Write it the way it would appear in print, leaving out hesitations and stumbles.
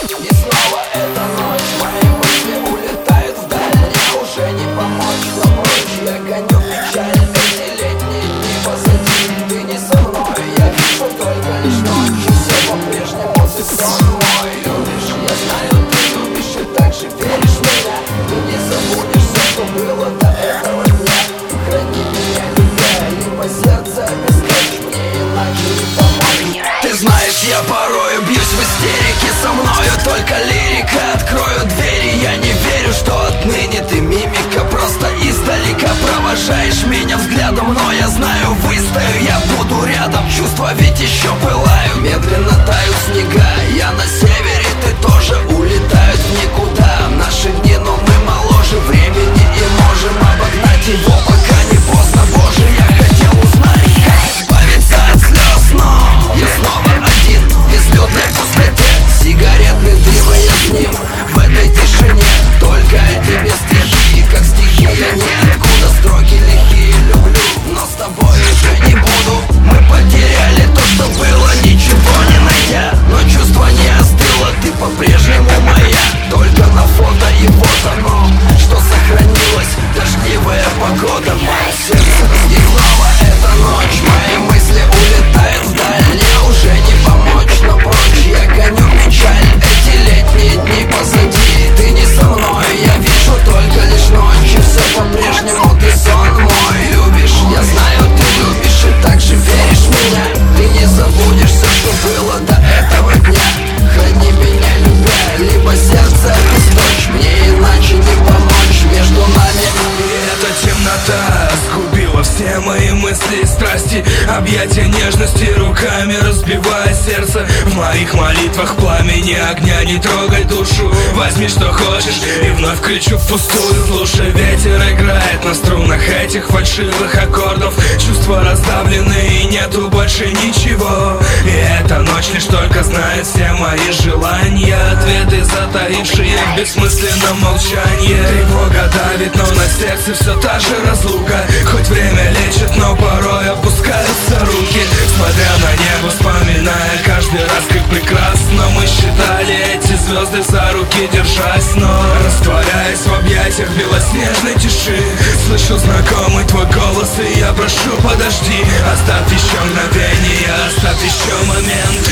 И снова эта ночь, мои мысли улетают вдаль. Мне уже не помочь, но прочь я гоню печаль. Эти летние дни позади, ты не со мной. Я вижу только лишь ночь, все по-прежнему ты сон мой. Любишь, я знаю, ты любишь и так же веришь в меня. Ты не забудешь все, что было до этого дня. Храни меня, любя, либо сердце обесточь, мне иначе не помочь. Ты знаешь, я порою бьюсь в истерике, со мною только лирика. Открою двери, я не верю, что отныне ты мимика. Просто издалека провожаешь меня взглядом, но я знаю, выстою, я буду рядом. Чувства ведь еще пылаю, медленно тают снега. Я на севере, ты тоже улетают в никуда. Наши дни, но мы моложе времени и можем обогнать его, пока не поздно. Боже, я хотел узнать, как избавиться от слез, но я снова один в безлюдной пустоте. Сигаретный дым, и я с ним в этой тишине. Только о тебе стихи, как стихия ниоткуда. Строки лихие люблю, но с тобой уже не буду. Мы потеряли то, что было, ничего не найдя. Но чувство не остыло, ты по-прежнему моя. Только на фото и вот оно, что сохранилось. Дождливая погода, мое сердце. И снова эта ночь, мои мысли улетают вдаль. Мне уже не помочь, но прочь я гоню печаль. Эти летние дни позади, ты не со мной. Я вижу только лишь ночь, и все по-прежнему ты сон мой. Любишь, я знаю, ты любишь и так же веришь в меня. Ты не забудешь все, что было до этого дня. Храни меня, любя, либо сердце обесточь, мне иначе не помочь. Между нами эта темнота сгубила все мои мысли и страсти. Объятия нежности руками разбивая сердце. В моих молитвах пламени огня не трогай душу. Возьми что хочешь и вновь кричу впустую. Слушай, ветер играет на струнах этих фальшивых аккордов. Чувства раздавлены и нету больше ничего. И эта ночь лишь только знает все мои желания. Ответы, затаившие в бессмысленном молчании. Тревога давит, но на сердце все та же разлука. Хоть время лечит, но порой опускаются руки. Смотря на небо, вспоминая каждый раз, как прекрасно мы считали эти звезды за руки держась. Но растворяясь в объятиях белоснежной тиши, слышу знакомый твой голос, и я прошу, подожди. Оставь еще мгновение, оставь еще момент.